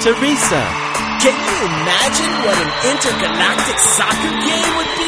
Teresa. Can you imagine what an intergalactic soccer game would be?